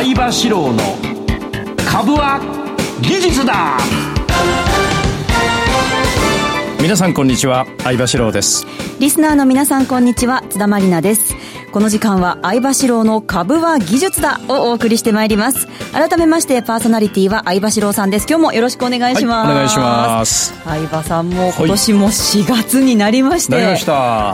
相場志郎の株は技術だ。皆さんこんにちは、相場志郎です。 リスナーの皆さんこんにちは、津田まりなです。この時間は相場志郎の株は技術だをお送りしてまいります。改めましてパーソナリティは相場志郎さんです。今日もよろしくお願いします。 はい、お願いします。 相場さんも今年も4月になりまして、 なりました。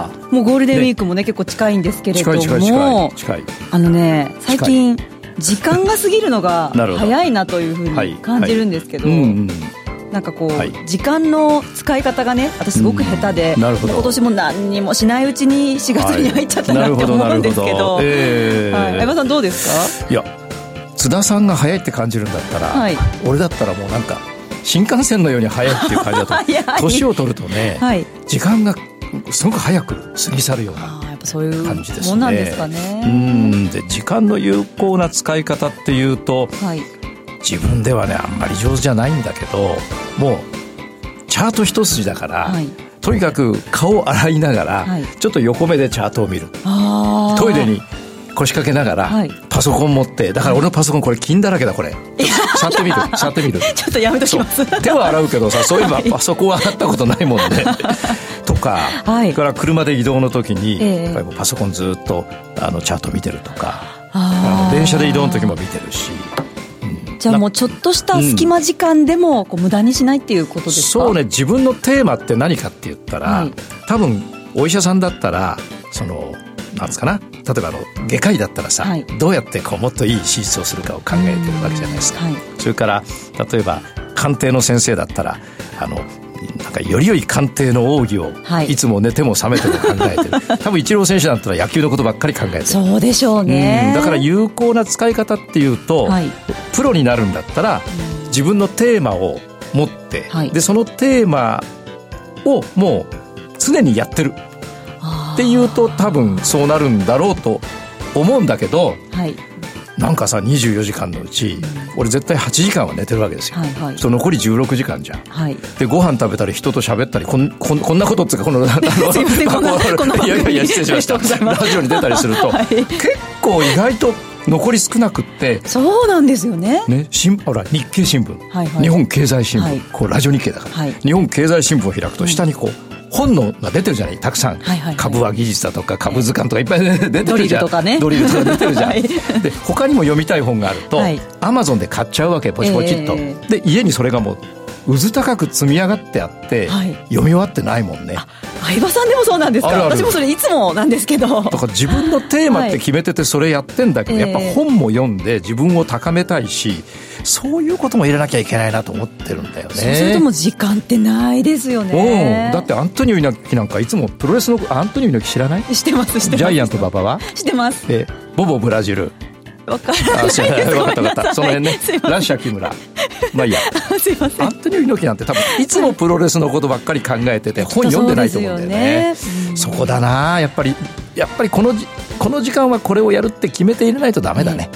もうゴールデンウィークもね結構近いんですけれども、近い最近時間が過ぎるのが早いなというふうに感じるんですけど、なんかこう、時間の使い方がね私すごく下手で、今年も何にもしないうちに4月に入っちゃったなって思うんですけど、相葉さんどうですか？ いや、津田さんが早いって感じるんだったら、俺だったらもうなんか新幹線のように早いっていう感じだと年を取るとね、時間がすごく早く過ぎ去るようなそういう感じですね。 もんなんですかね。 で時間の有効な使い方っていうと、自分ではねあんまり上手じゃないんだけど、もうチャート一筋だから、とにかく顔を洗いながら、ちょっと横目でチャートを見る。トイレに腰掛けながら、パソコン持って、だから俺のパソコンこれ金だらけだこれ。触ってみるちょっとやめときます。 手は洗うけどさ、そういえばパソコンは洗ったことないもんね。とか、それから車で移動の時に、やっぱりパソコンずっとチャート見てるとか、電車で移動の時も見てるし。 じゃあもうちょっとした隙間時間でもこう無駄にしないっていうことですか？ そうね、自分のテーマって何かって言ったら、多分お医者さんだったらなんですかな、例えば外科医だったらさ、どうやってこうもっといい手術をするかを考えてるわけじゃないですか。それから例えば鑑定の先生だったらなんかより良い鑑定の奥義を、いつも寝ても覚めても考えてる。多分イチロー選手だったら野球のことばっかり考えてる。 そうでしょうね。 だから有効な使い方っていうと、プロになるんだったら、自分のテーマを持って、でそのテーマをもう常にやってるっていうと多分そうなるんだろうと思うんだけど、なんかさ24時間のうち、俺絶対8時間は寝てるわけですよ。残り16時間じゃん。でご飯食べたり人と喋ったりこんなことっていうかこのいや失礼しました。ラジオに出たりすると、結構意外と残り少なくって。 そうなんですよね。 ほら日経新聞、日本経済新聞、こうラジオ日経だから、日本経済新聞を開くと下にこう、本のが出てるじゃない、たくさん、株は技術だとか株図鑑とかいっぱい出てるじゃん。ドリルとか出てるじゃん。で他にも読みたい本があると、アマゾンで買っちゃうわけ、ポチポチっと。で家にそれがもううず高く積み上がってあって、読み終わってないもんね。 相葉さんでもそうなんですか？私もそれいつもなんですけど。 だから自分のテーマって決めててそれやってんだけど、やっぱ本も読んで自分を高めたいし、そういうことも入れなきゃいけないなと思ってるんだよね。 そうするともう時間ってないですよね。 だってアントニオ猪木なんかいつもプロレスのアントニオ猪木知らない？知ってます。ジャイアント馬場は知ってます。 ボボブラジル分からないです。 分かったその辺ね。ラッシャー木村、まあいいや。すいません。アントニオ猪木なんて多分いつもプロレスのことばっかり考えてて、本読んでないと思うんだよね。そこだな、やっぱりこの時間はこれをやるって決めて入れないとダメだね。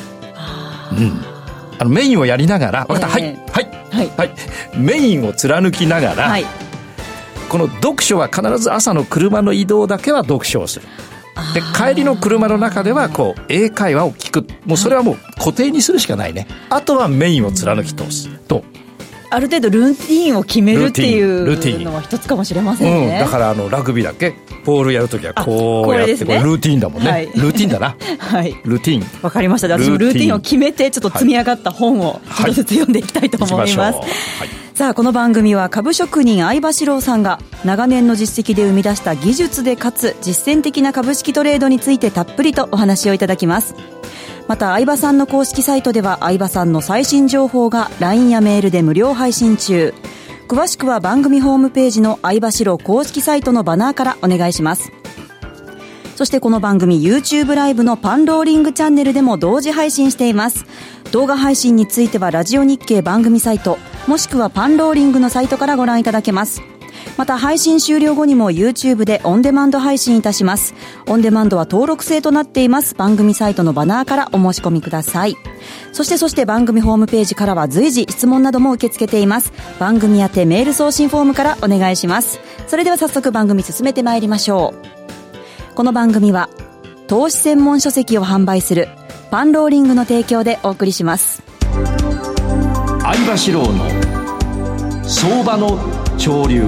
メインをやりながら、分かった、メインを貫きながら、この読書は必ず朝の車の移動だけは読書をする。で帰りの車の中ではこう英会話を聞く。もうそれはもう固定にするしかないね。あとはメインを貫き通すと、 ある程度ルーティーンを決めるっていうのは一つかもしれませんね。 だからラグビーだっけ、ボールやるときはこうやって、これルーティーンだもんね。ルーティーンだな。ルーティーン。 わかりました。私もルーティーンを決めてちょっと積み上がった本を一つずつ読んでいきたいと思います。さあこの番組は株職人相場志郎さんが長年の実績で生み出した技術でかつ実践的な株式トレードについてたっぷりとお話をいただきます。また相場さんの公式サイトでは相場さんの最新情報が LINE やメールで無料配信中。詳しくは番組ホームページの相場志郎公式サイトのバナーからお願いします。そしてこの番組 YouTube ライブのパンローリングチャンネルでも同時配信しています。動画配信についてはラジオ日経番組サイトもしくはパンローリングのサイトからご覧いただけます。また配信終了後にも YouTube でオンデマンド配信いたします。オンデマンドは登録制となっています。番組サイトのバナーからお申し込みください。そして番組ホームページからは随時質問なども受け付けています。番組宛てメール送信フォームからお願いします。それでは早速番組進めてまいりましょう。この番組は投資専門書籍を販売するパンローリングの提供でお送りします。 相場志郎の相場の潮流。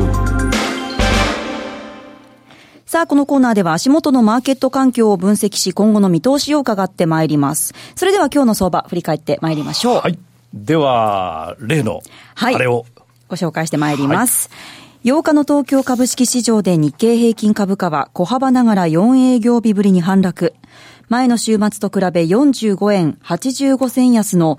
さあ、このコーナーでは足元のマーケット環境を分析し、今後の見通しを伺ってまいります。それでは今日の相場振り返ってまいりましょう。 はい。では例のあれを、 ご紹介してまいります。8日の東京株式市場で日経平均株価は小幅ながら4営業日ぶりに反落。前の週末と比べ45円85銭安の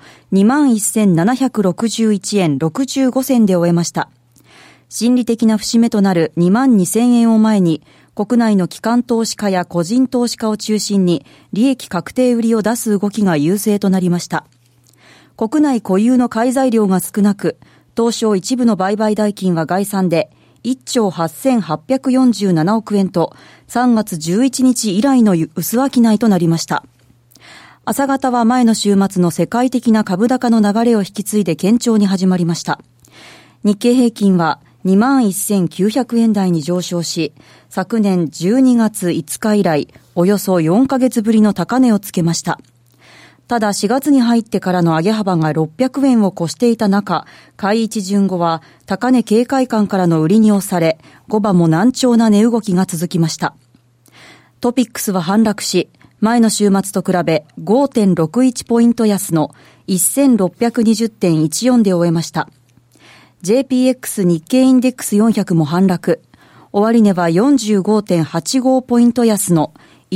21,761 円65銭で終えました。心理的な節目となる 22,000 円を前に、国内の機関投資家や個人投資家を中心に利益確定売りを出す動きが優勢となりました。国内固有の買い材料が少なく、東証一部の売買代金は概算で1兆8847億円と3月11日以来の薄商いとなりました。朝方は前の週末の世界的な株高の流れを引き継いで堅調に始まりました。日経平均は21,900 円台に上昇し、昨年12月5日以来、およそ4ヶ月ぶりの高値をつけました。ただ4月に入ってからの上げ幅が600円を越していた中、買い一巡後は高値警戒感からの売りに押され、5番も難聴な値動きが続きました。トピックスは反落し、前の週末と比べ 5.61 ポイント安の 1620.14 で終えました。JPX 日経インデックス400も反落。終値は 45.85 ポイント安の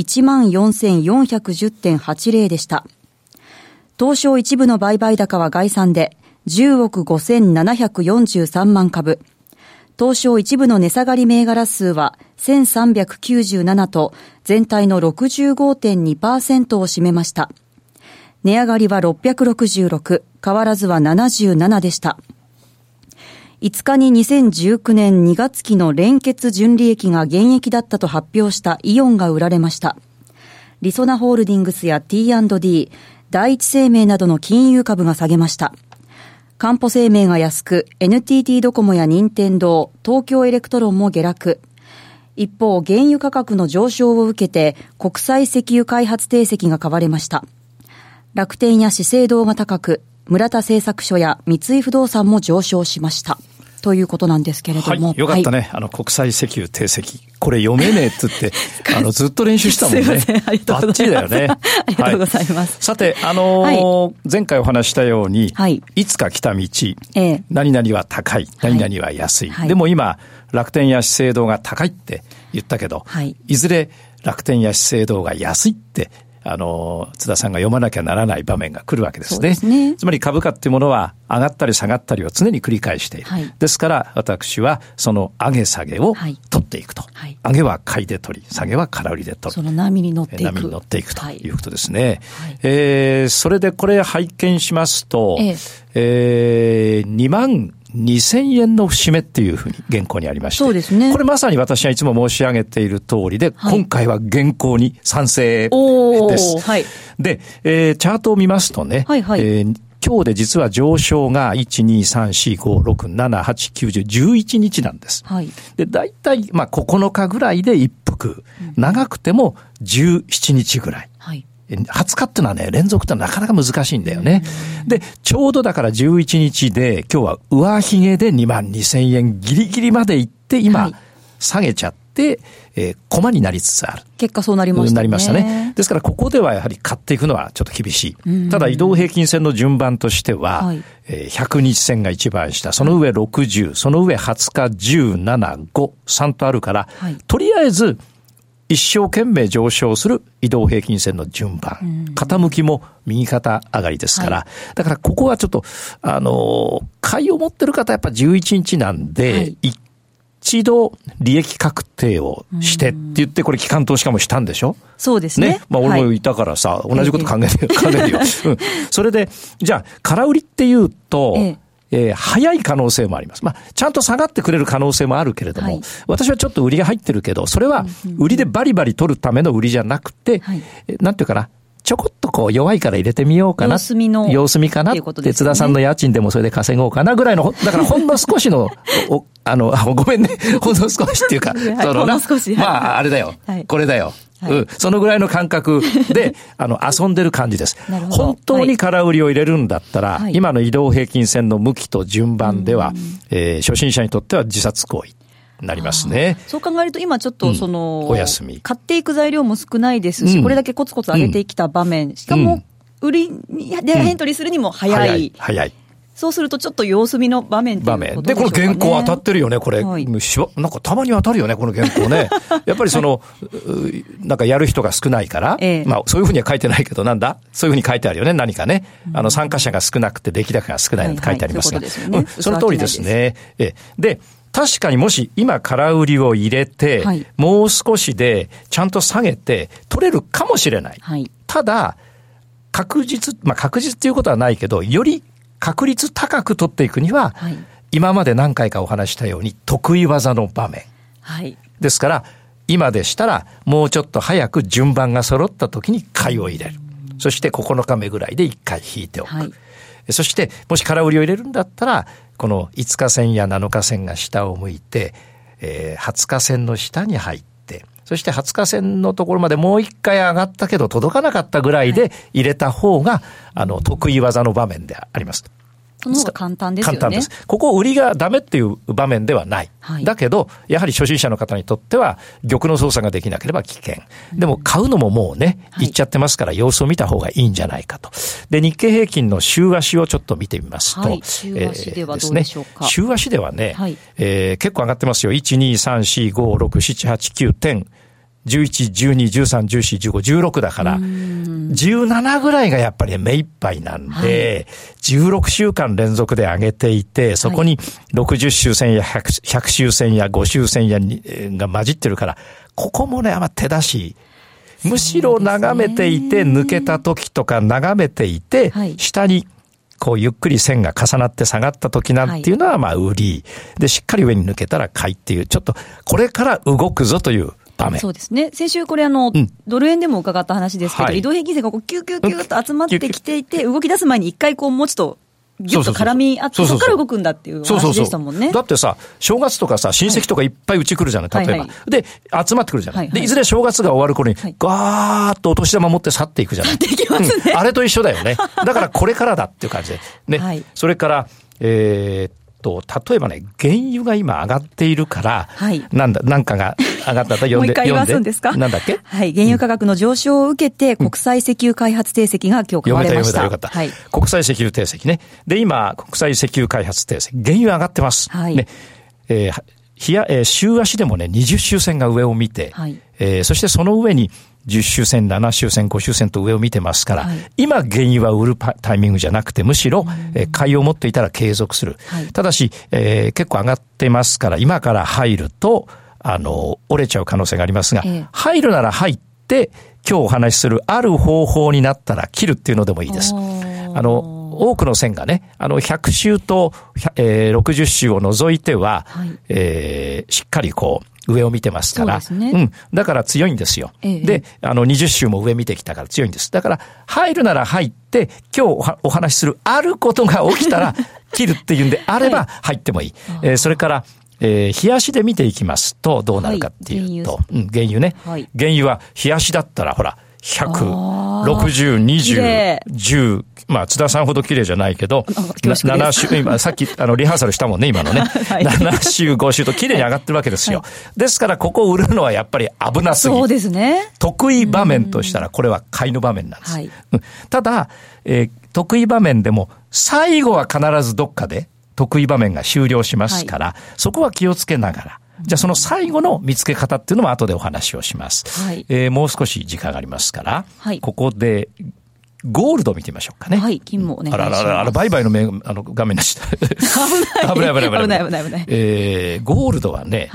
14,410.80 でした。東証一部の売買高は概算で10億5,743万株。東証一部の値下がり銘柄数は1,397と全体の 65.2% を占めました。値上がりは666、変わらずは77でした。5日に2019年2月期の連結純利益が減益だったと発表したイオンが売られました。りそなホールディングスや T&D、第一生命などの金融株が下げました。かんぽ生命が安く、NTT ドコモや任天堂、東京エレクトロンも下落。一方、原油価格の上昇を受けて、国際石油開発定石が買われました。楽天や資生堂が高く、村田製作所や三井不動産も上昇しました。ということなんですけれども。 はい、よかったね。国際石油定石。これ読めねえって言って、ずっと練習したもんね。 すいません。ありがとうございます。バッチリだよね。ありがとうございます。 さて、前回お話したように、いつか来た道、何々は高い、何々は安い。でも今、楽天や資生堂が高いって言ったけど、いずれ楽天や資生堂が安いって、津田さんが読まなきゃならない場面が来るわけですね。 そうですね。 つまり株価っていうものは上がったり下がったりを常に繰り返している。ですから私はその上げ下げを取っていくと。上げは買いで取り、下げは空売りで取る。 その波に乗っていく。 波に乗っていくということですね。それでこれ拝見しますと、22,000 円の節目っていうふうに原稿にありまして。 そうですね。 これまさに私はいつも申し上げている通りで、今回は原稿に賛成です。で、チャートを見ますとね、今日で実は上昇が1、2、3、4、5、6、7、8、9、10、11日なんです。で、だいたい9日ぐらいで一服、長くても17日ぐらい。20日ってのはね、連続ってなかなか難しいんだよね。で、ちょうどだから11日で、今日は上髭で 22,000 円ギリギリまで行って、今、下げちゃって、駒になりつつある。 結果そうなりましたね。 なりましたね。ですからここではやはり買っていくのはちょっと厳しい。ただ移動平均線の順番としては、100日線が一番下、その上60、その上20日、17、5、3とあるから、とりあえず、一生懸命上昇する移動平均線の順番。傾きも右肩上がりですから。だからここはちょっと、買いを持ってる方はやっぱ11日なんで、一度利益確定をしてって言ってこれ機関投資家もしたんでしょ？ そうですね。 俺もいたからさ、同じこと考えてるよ。それで、じゃあ、空売りっていうと、早い可能性もあります。ちゃんと下がってくれる可能性もあるけれども、私はちょっと売りが入ってるけど、それは売りでバリバリ取るための売りじゃなくて、なんていうかな、ちょこっとこう弱いから入れてみようかな。様子見かな。津田さんの家賃でもそれで稼ごうかなぐらいの、だからほんの少しの、ごめんね、ほんの少しっていうか、 ほんの少し。 あれだよ、これだよ。 そのぐらいの感覚で、遊んでる感じです。本当に空売りを入れるんだったら、今の移動平均線の向きと順番では、初心者にとっては自殺行為。なりますね。 そう考えると今ちょっとお休み。 買っていく材料も少ないですし、これだけコツコツ上げてきた場面、しかも売りでエントリーするにも早い。 早い。 そうするとちょっと様子見の場面っていうことでしょうかね。 で、この原稿当たってるよね、これ。なんかたまに当たるよね、この原稿ね。やっぱりなんかやる人が少ないから、まあそういうふうには書いてないけど、なんだそういうふうに書いてあるよね、何かね。参加者が少なくて出来高が少ないなんて書いてありますが。その通りですね。で、確かにもし今空売りを入れて、もう少しでちゃんと下げて取れるかもしれない。ただ、確実っていうことはないけど、より確率高く取っていくには、今まで何回かお話したように得意技の場面。ですから、今でしたらもうちょっと早く順番が揃った時に買いを入れる。そして9日目ぐらいで1回引いておく。そして、もし空売りを入れるんだったら、この5日線や7日線が下を向いて、20日線の下に入って、そして20日線のところまでもう一回上がったけど届かなかったぐらいで入れた方が、得意技の場面であります。 その方が簡単ですよね。 簡単です。ここ売りがダメっていう場面ではない。だけど、やはり初心者の方にとっては、玉の操作ができなければ危険。でも買うのももうね、行っちゃってますから様子を見た方がいいんじゃないかと。で、日経平均の週足をちょっと見てみますと。 週足ではどうでしょうか。 週足ではね、結構上がってますよ。1、2、3、4、5、6、7、8、9点。11、12、13、14、15、16だから、17ぐらいがやっぱり目いっぱいなんで、16週間連続で上げていて、そこに60周線や100周線や5周線やが混じってるから、ここもね、手出し。むしろ眺めていて、抜けた時とか眺めていて、下にこうゆっくり線が重なって下がった時なんていうのは売り。で、しっかり上に抜けたら買いっていう、ちょっとこれから動くぞという、 そうですね。先週これドル円でも伺った話ですけど、移動平均線がこうキューキューキューと集まってきていて、動き出す前に一回こうもうちょっとギュッと絡み合って、そこから動くんだっていう話でしたもんね。 だってさ、正月とかさ、親戚とかいっぱいうち来るじゃない、例えば。で、集まってくるじゃない。で、いずれ正月が終わる頃に、ガーッとお年玉持って去っていくじゃない。 去っていきますね。 あれと一緒だよね。だからこれからだっていう感じで。ね。それから、例えばね、原油が今上がっているから、なんかが上がったと読んで。 もう一回言わすんですか？ なんだっけ？ 原油価格の上昇を受けて、国際石油開発定石が今日買われました。 よかった。国際石油定石ね。で、今、国際石油開発定石。原油上がってます。ね。週足でもね、20周線が上を見て、そしてその上に、10周線、7周線、5周線と上を見てますから、今原油は売るタイミングじゃなくて、むしろ、買いを持っていたら継続する。ただし、結構上がってますから、今から入ると、折れちゃう可能性がありますが、入るなら入って、今日お話しするある方法になったら切るっていうのでもいいです。多くの線がね、100周と、60周を除いては、しっかりこう、上を見てますから。だから強いんですよ。で、20周も上見てきたから強いんです。だから、入るなら入って、今日お話しするあることが起きたら、切るっていうんであれば入ってもいい。それから、日足で見ていきますと、どうなるかっていうと、原油ね。原油は日足だったら、ほら、100、60、20、10、津田さんほど綺麗じゃないけど、7週、今、さっき、リハーサルしたもんね、今のね。7週、5週と綺麗に上がってるわけですよ。ですから、ここを売るのはやっぱり危なすぎる。 そうですね。 得意場面としたら、これは買いの場面なんです。ただ、得意場面でも、最後は必ずどっかで得意場面が終了しますから、そこは気をつけながら、じゃあその最後の見つけ方っていうのも後でお話をします。もう少し時間がありますから、ここでゴールドを見てみましょうかね。 金もお願いします。 売買の画面なし。危ない。ゴールドはね、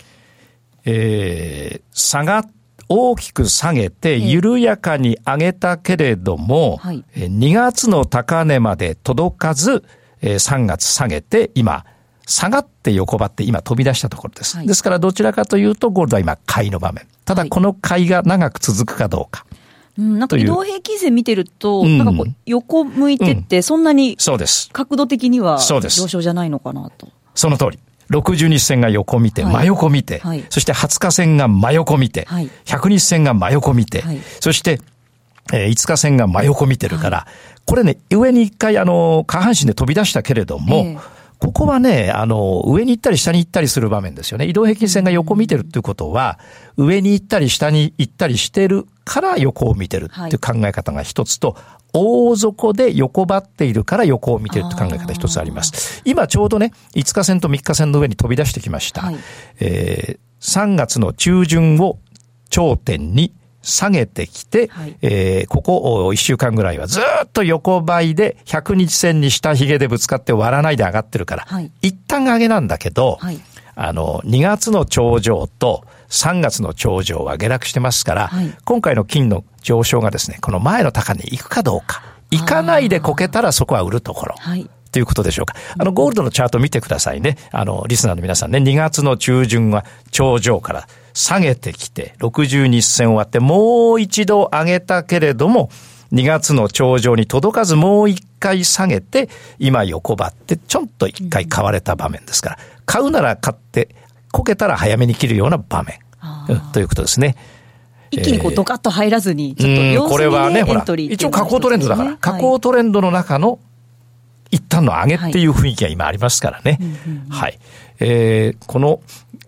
大きく下げて緩やかに上げたけれども、2月の高値まで届かず、3月下げて今、下がって横ばって今飛び出したところです。ですからどちらかというとゴールドは今買いの場面。ただこの買いが長く続くかどうか。 なんか移動平均線見てると、なんかこう横向いてってそんなに角度的には上昇じゃないのかなと。 その通り。 60日線が横見て、真横見て、そして20日線が真横見て、100日線が真横見て、そして5日線が真横見てるから、これね、上に一回下半身で飛び出したけれども、ここはね、上に行ったり下に行ったりする場面ですよね。移動平均線が横見てるっていうことは、上に行ったり下に行ったりしてるから横を見てるっていう考え方が一つと、大底で横ばっているから横を見てるって考え方一つあります。今ちょうどね、5日線と3日線の上に飛び出してきました。3月の中旬を頂点に下げてきて、ここ1週間ぐらいはずっと横ばいで100日線に下髭でぶつかって割らないで上がってるから、一旦上げなんだけど、2月の頂上と3月の頂上は下落してますから、今回の金の上昇がですね、この前の高値に行くかどうか、行かないでこけたらそこは売るところ。ということでしょうか。ゴールドのチャート見てくださいね。リスナーの皆さんね、2月の中旬は頂上から下げてきて、60日線を割ってもう一度上げたけれども、2月の頂上に届かずもう一回下げて、今横ばってちょっと一回買われた場面ですから、買うなら買って、こけたら早めに切るような場面。ということですね。 一気にこうドカッと入らずに、ちょっと様子見でエントリー、 一応下降トレンドだから、下降トレンドの中の一旦の上げっていう雰囲気が今ありますからね。はい。この、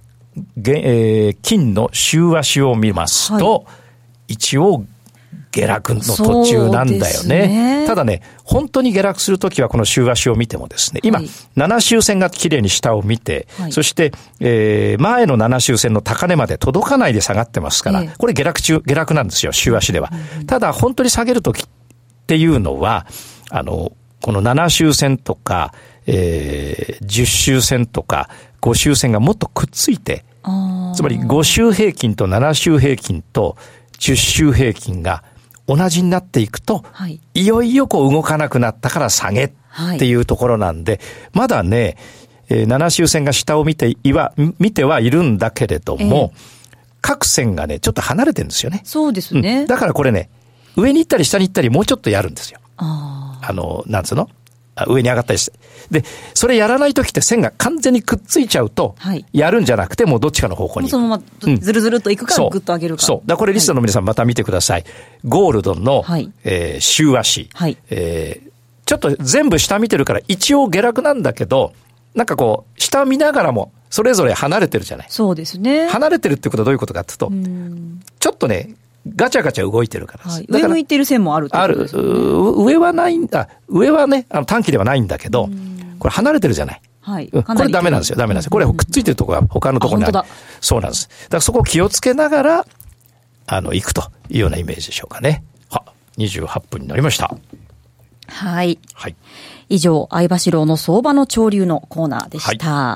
金の週足を見ますと、一応下落の途中なんだよね。ただね、本当に下落するときはこの週足を見てもですね、今、7周線がきれいに下を見て、そして、前の7周線の高値まで届かないで下がってますから、これ下落なんですよ、週足では。ただ、本当に下げるときっていうのは、この7周線とか、10周線とか5周線がもっとくっついて、つまり5周平均と7周平均と10周平均が同じになっていくと、いよいよこう動かなくなったから下げっていうところなんで、まだね、7周線が下を見てはいるんだけれども、各線がね、ちょっと離れてるんですよね。 そうですね。 だからこれね、上に行ったり下に行ったりもうちょっとやるんですよ。なんつうの？上に上がったりして。で、それやらないときって線が完全にくっついちゃうと、やるんじでもうどっちかの方向に。 そのままずるずるっといくか、ぐっと上げるか。 そう。だからこれリストの皆さんまた見てください。ゴールドの、週足。ちょっと全部下見てるから一応下落なんだけど、なんかこう、下見ながらもそれぞれ離れてるじゃない。 そうですね。 離れてるってことはどういうことかっていうと、ちょっとね、ガチャガチャ動いてるからです。 上向いてる線もあるってことですね。 上はないんだ。上はね、短期ではないんだけど、これ離れてるじゃない。これダメなんですよ。ダメなんですよ。これくっついてるところが他のところにある。そうなんです。だからそこを気をつけながら、行くというようなイメージでしょうかね。28分になりました。 はい。以上、相場志郎の相場の潮流のコーナーでした。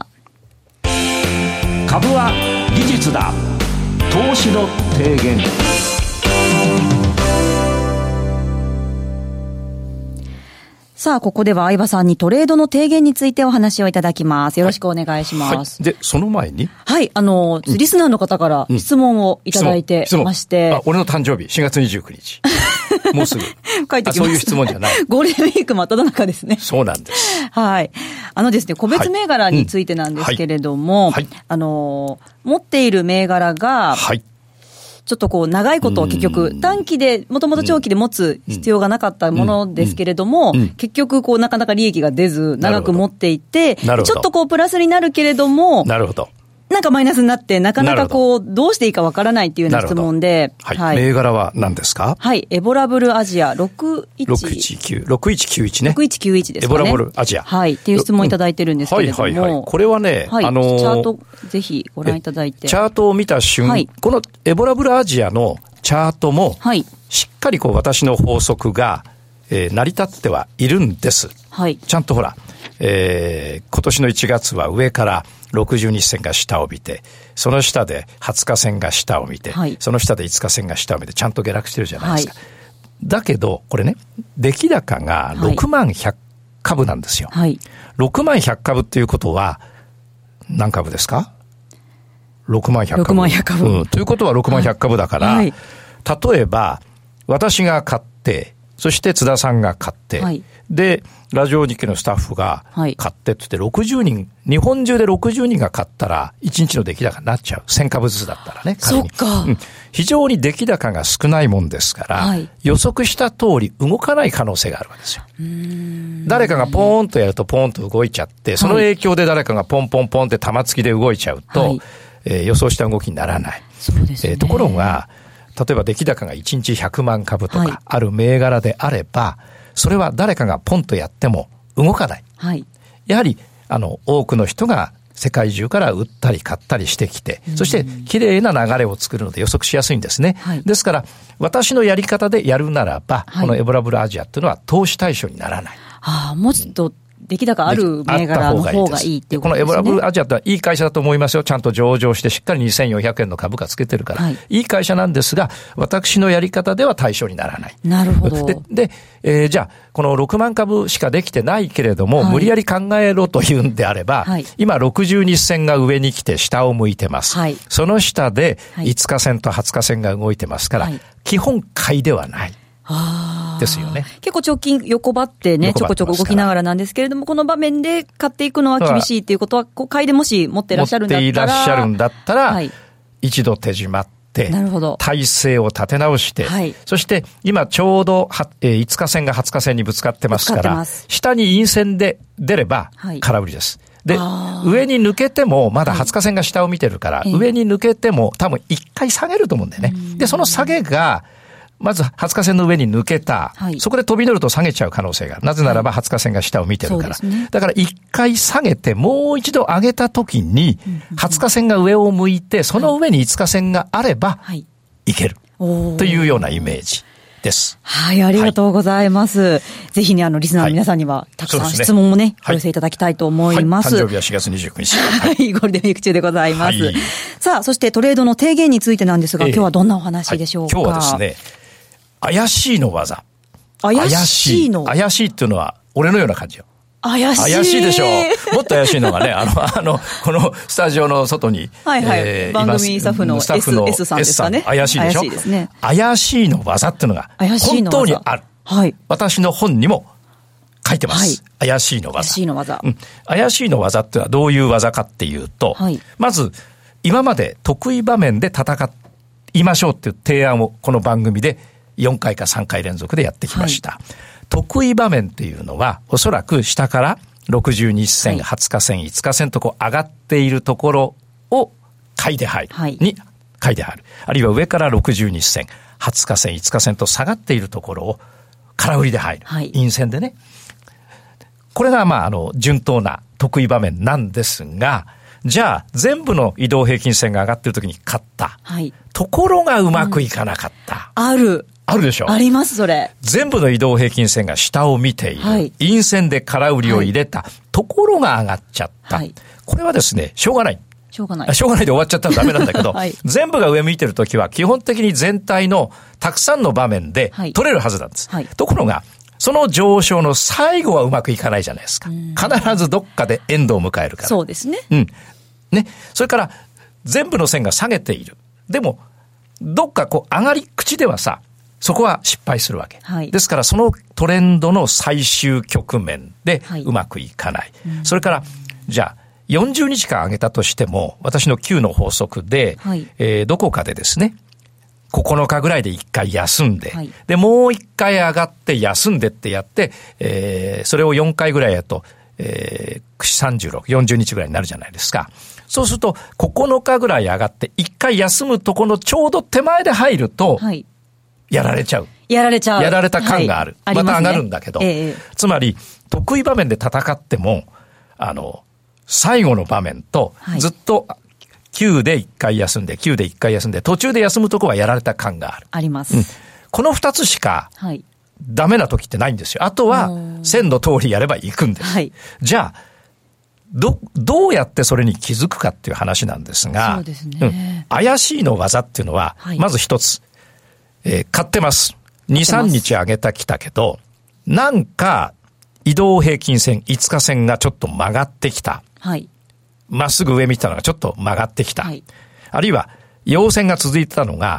株は技術だ。投資の提言。 さあ、ここでは相場さんにトレードの提言についてお話をいただきます。よろしくお願いします。 で、その前にリスナーの方から質問をいただいてまして。 俺の誕生日、4月29日。もうすぐ。 書いてきます。 そういう質問じゃない。 ゴールデンウィーク真っ只中ですね。 そうなんです。 ですね、個別銘柄についてなんですけれども、持っている銘柄が、ちょっとこう長いことを結局短期でもともと長期で持つ必要がなかったものですけれども、結局こうなかなか利益が出ず長く持っていて、ちょっとこうプラスになるけれども、なんかマイナスになってなかなかこうどうしていいかわからないっていうような質問で、 銘柄は何ですか？ エボラブルアジア 6191ね。 6191ですかね。 エボラブルアジア。 っていう質問をいただいてるんですけれども、 これはね、 チャートぜひご覧いただいて、 チャートを見た瞬間、このエボラブルアジアのチャートもしっかりこう私の法則が成り立ってはいるんです。ちゃんとほら、今年の1月は上から60日線が下を見て、その下で20日線が下を見て、その下で5日線が下を見て、ちゃんと下落してるじゃないですか。だけど、これね、出来高が6万100株なんですよ。6万100株っていうことは、何株ですか？ 6万100株。 6万100株。 ということは6万100株だから、例えば、私が買って、そして津田さんが買って、 で、ラジオ日記のスタッフが買ってって言って60人、日本中で60人が買ったら1日の出来高になっちゃう。1000株ずつだったらね。 そっか、 非常に出来高が少ないもんですから、予測した通り動かない可能性があるわけですよ。誰かがポーンとやるとポーンと動いちゃって、その影響で誰かがポンポンポンって玉突きで動いちゃうと、予想した動きにならない。 そうですね。 ところが、例えば出来高が1日100万株とかある銘柄であれば、それは誰かがポンとやっても動かない。やはり、多くの人が世界中から売ったり買ったりしてきて、そして綺麗な流れを作るので予測しやすいんですね。ですから、私のやり方でやるならば、このエボラブルアジアっていうのは投資対象にならない。 もうちょっと出来高ある銘柄の方がいいっていうことですね。 このエボラブルアジアっていい会社だと思いますよ。ちゃんと上場してしっかり2400円の株価つけてるから、いい会社なんですが、私のやり方では対象にならない。 なるほど。 で、じゃあ、この6万株しかできてないけれども、無理やり考えろというんであれば、今60日線が上に来て下を向いてます。その下で5日線と20日線が動いてますから、基本買いではない。ですよね。 結構直近横ばってね、ちょこちょこ動きながらなんですけれども、この場面で買っていくのは厳しいっていうことは、買いでもし持っていらっしゃるんだったら、 一度手締まって、 なるほど。 体勢を立て直して、そして今ちょうど5日線が20日線にぶつかってますから、下に陰線で出れば空売りです。で、上に抜けても、まだ20日線が下を見てるから、上に抜けても多分一回下げると思うんだよね。で、その下げが、まず20日線の上に抜けた、そこで飛び乗ると下げちゃう可能性がある。なぜならば20日線が下を見てるから。だから一回下げてもう一度上げた時に、20日線が上を向いて、その上に5日線があれば、いける。というようなイメージです。 ありがとうございます。ぜひね、リスナーの皆さんには、たくさん質問もね、お寄せいただきたいと思います。 誕生日は4月29日。 ゴールデンウィーク中でございます。さあ、そしてトレードの提言についてなんですが、今日はどんなお話でしょうか。 今日はですね、怪しいの技。 怪しいの？ 怪しいっていうのは、俺のような感じよ。 怪しい。 怪しいでしょう。もっと怪しいのがね、このスタジオの外に。 番組スタッフの S さんですかね。 怪しいでしょ。怪しいですね。怪しいの技っていうのが、本当にある。私の本にも書いてます。怪しいの技。 怪しいの技。 怪しいの技っていうのはどういう技かっていうと、まず、今まで得意場面で戦いましょうっていう提案をこの番組で4回か3回連続でやってきました。得意場面っていうのは、おそらく下から60日線、20日線、5日線とこう上がっているところを買いで入る。買いで入る。あるいは上から60日線、20日線、5日線と下がっているところを空売りで入る。陰線でね。これが順当な得意場面なんですが、じゃあ全部の移動平均線が上がっているときに買った。ところがうまくいかなかった。 あるでしょ。あります、それ。 全部の移動平均線が下を見ている。陰線で空売りを入れた。ところが上がっちゃった。これはですね、しょうがない。しょうがないで終わっちゃったらダメなんだけど、全部が上向いてるときは基本的に全体のたくさんの場面で取れるはずなんです。ところが、その上昇の最後はうまくいかないじゃないですか。必ずどっかでエンドを迎えるから。 そうですね。 ね。それから、全部の線が下げている。でも、どっか上がり口ではさ、そこは失敗するわけ。ですから、そのトレンドの最終局面でうまくいかない。それから、じゃあ、40日間上げたとしても、私の9の法則で、どこかでですね、9日ぐらいで1回休んで、で、もう1回上がって休んでってやって、それを4回ぐらいやると、36、40日ぐらいになるじゃないですか。そうすると、9日ぐらい上がって、1回休むとこのちょうど手前で入ると、やられちゃう。やられた感がある。また上がるんだけど。つまり、得意場面で戦っても、最後の場面と、ずっと、9で1回休んで、9で1回休んで、途中で休むとこはやられた感がある。 あります。 この2つしか、ダメな時ってないんですよ。あとは、線の通りやれば行くんです。じゃあ、どうやってそれに気づくかっていう話なんですが、 そうですね。 怪しいの技っていうのは、まず一つ、買ってます。2、3日上げたきたけど、なんか、移動平均線、5日線がちょっと曲がってきた。まっすぐ上見たのがちょっと曲がってきた。あるいは、陽線が続いてたのが、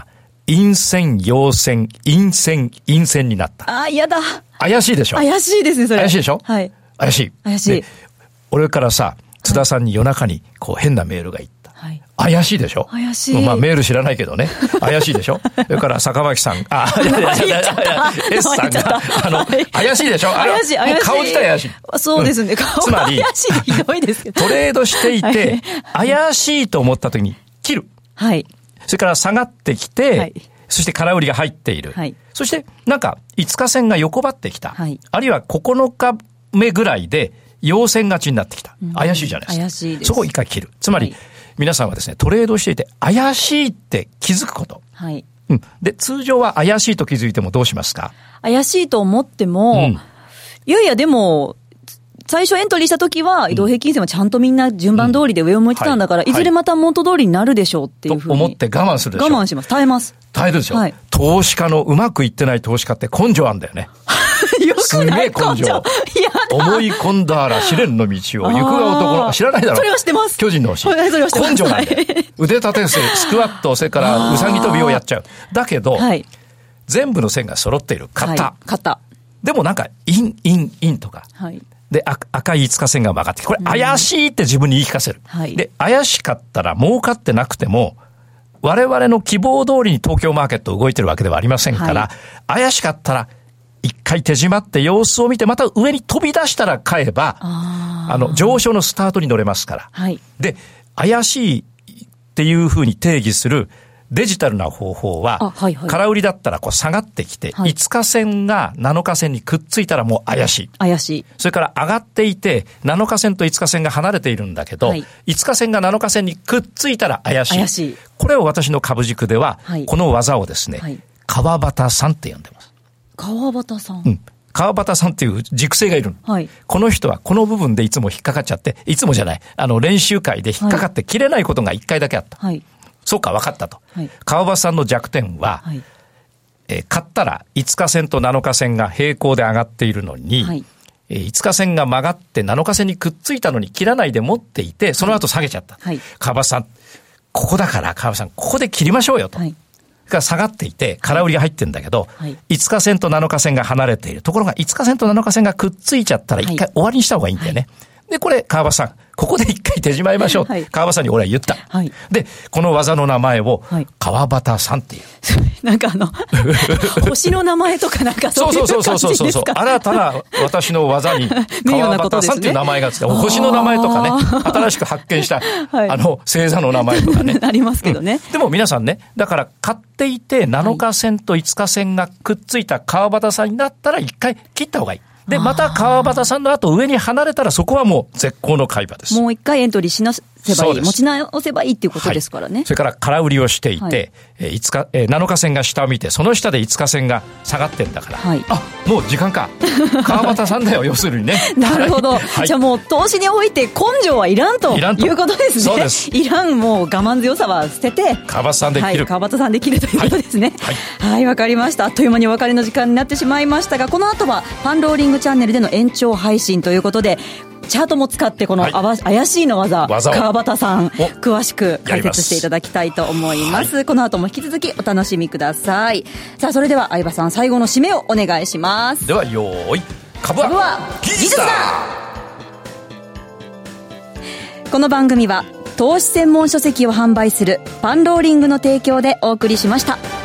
陰線、陽線、陰線、陰線になった。 やだ。 怪しいでしょ。 怪しいですね、それ。 怪しいでしょ。 はい。 怪しい。 怪しい。 俺からさ、津田さんに夜中にこう変なメールが行った。 はい。 怪しいでしょ。 怪しい。 まあメール知らないけどね。怪しいでしょ。それから坂巻さん、S さんが、怪しいでしょ。 怪しい、怪しい。 顔自体怪しい。 そうですね、顔が怪しい。ひどいですけど。 トレードしていて、怪しいと思った時に切る。 はい。 それから下がってきて、そして空売りが入っている。はい。そしてなんか5日線が横ばってきた。はい。あるいは9日目ぐらいで陽線勝ちになってきた。怪しいじゃないですか。 怪しいです。 そこを一回切る。つまり、皆さんはですね、トレードしていて怪しいって気づくこと。はい。うん。で、通常は怪しいと気づいてもどうしますか？ 怪しいと思っても、いやいやでも、最初エントリーした時は移動平均線はちゃんとみんな順番通りで上を向いてたんだから、いずれまた元通りになるでしょうっていうふうに。 と思って我慢するでしょ。 我慢します。耐えます。 耐えるでしょ。はい。投資家のうまくいってない投資家って根性あんだよね。 よくない根性。 思い込んだら試練の道を行くが男の、知らないだろ。 それは知ってます。 巨人の星。根性なんだよ。腕立て伏せ、スクワット、それからうさぎ跳びをやっちゃう。だけど、全部の線が揃っている。型。でもなんか、インとか。はい。で、赤い5日線が曲がってきて、これ怪しいって自分に言い聞かせる。はい。で、怪しかったら儲かってなくても、我々の希望通りに東京マーケット動いてるわけではありませんから、怪しかったら、一回手締まって様子を見て、また上に飛び出したら買えば、上昇のスタートに乗れますから。はい。で、怪しいっていうふうに定義するデジタルな方法は、空売りだったらこう下がってきて、5日線が7日線にくっついたらもう怪しい。怪しい。それから上がっていて、7日線と5日線が離れているんだけど、5日線が7日線にくっついたら怪しい。怪しい。これを私の株軸では、この技をですね、川端さんって呼んでます。川端さん。うん。川端さんっていう軸性がいるの。はい。この人はこの部分でいつも引っかかっちゃって、いつもじゃない。練習会で引っかかって切れないことが1回だけあった。はい。そうか、分かったと。はい。川端さんの弱点は、はい。買ったら5日線と7日線が平行で上がっているのに、はい。5日線が曲がって7日線にくっついたのに切らないで持っていて、その後下げちゃった。はい。川端さん、ここだから川端さん、ここで切りましょうよと。はい。が下がっていて、空売りが入ってるんだけど、はい、5日線と7日線が離れている。ところが5日線と7日線がくっついちゃったら一回終わりにした方がいいんだよね。はい、で、これ、川端さん、ここで一回手締まいましょう。はい、川端さんに俺は言った。はい、で、この技の名前を、川端さんっていう。 なんか星の名前とかなんかそういう感じですか？ そう。新たな私の技に、川端さんっていう名前がついて、星の名前とかね、新しく発見した、星座の名前とかね。 ありますけどね。 でも皆さんね、だから買っていて7日線と5日線がくっついた川端さんになったら一回切った方がいい。で、また川端さんの後上に離れたらそこはもう絶好の買い場です。 もう一回エントリーしなせばいい。持ち直せばいいっていうことですからね。はい、 それから空売りをしていて、7日線が下を見て、その下で5日線が下がってんだから。はい、あ、もう時間か。川端さんだよ、要するにね。 なるほど。はい、じゃあもう投資において根性はいらんということですね。そうです。いらん、もう我慢強さは捨てて。 川端さんで切る。 川端さんで切るということですね。はい。わかりました。あっという間にお別れの時間になってしまいましたが、この後はパンローリングチャンネルでの延長配信ということで、チャートも使ってこの怪しいの技川端さん詳しく解説していただきたいと思います。この後も引き続きお楽しみください。さあ、それでは相葉さん、最後の締めをお願いします。 では、よーい、株は技術だ。 この番組は投資専門書籍を販売するパンローリングの提供でお送りしました。